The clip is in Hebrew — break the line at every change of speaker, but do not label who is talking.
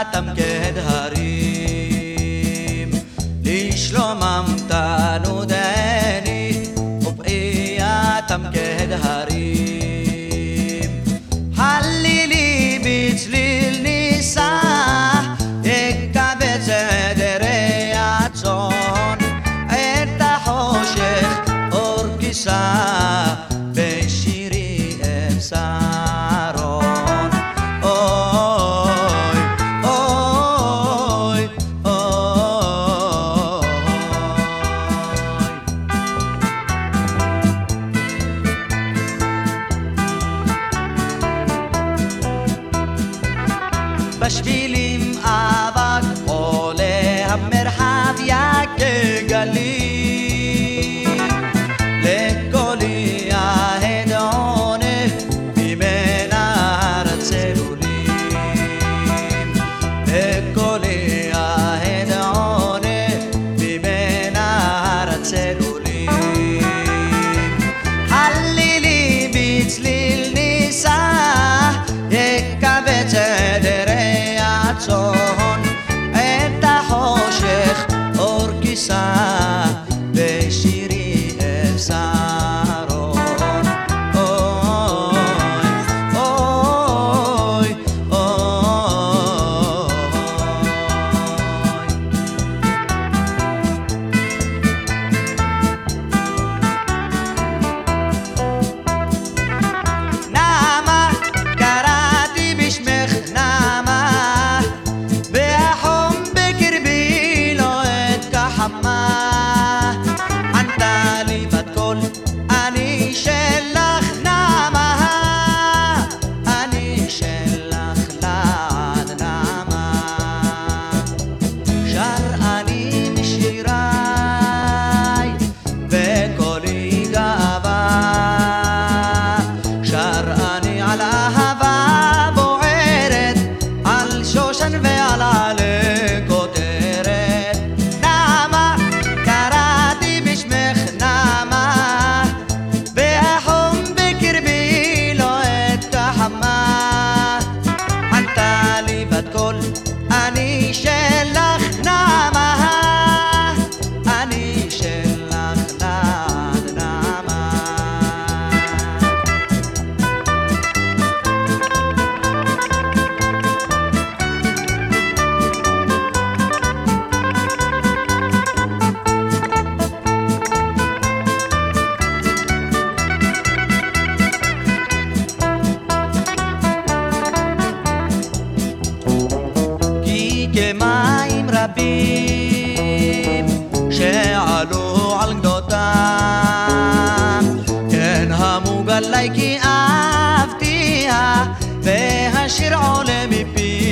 תמקד הרים לשלומם תנודני ופעייה תמקד הרים הלילי בצליל ניסה יקבץ עדרי הצאן את החושך אור כיסה בשירי אפסרון אוי אוי אוי בשבילים אבק עולה המרחב כגלים לקולי ההדעונה ממנה הצלולים לקולי ההדעונה ממנה הצלולים הלילי בצליל ניסה יקבץ עדרי הצאן את החושך אור כיסה בשירי אפסרון אוי אוי אוי נעמה קראתי בשמך נעמה והחום בקרבי לוהט כחמה ענתה לי בת קול אני שלך נעמה אני שלך לעד נעמה שר אני משיריי בקולי גאווה שר אני על אהבה בוערת על שושן ועל עלה כותרת נעמה קראתי בשמך נעמה והחום בקרבי לוהט כחמה ענתה לי בת קול אני שלך נעמה אני שלך לעד נעמה כי כמים רבים שעלו על גדותם כן המוגל לי כי אהבתיה והשיר עולה מפי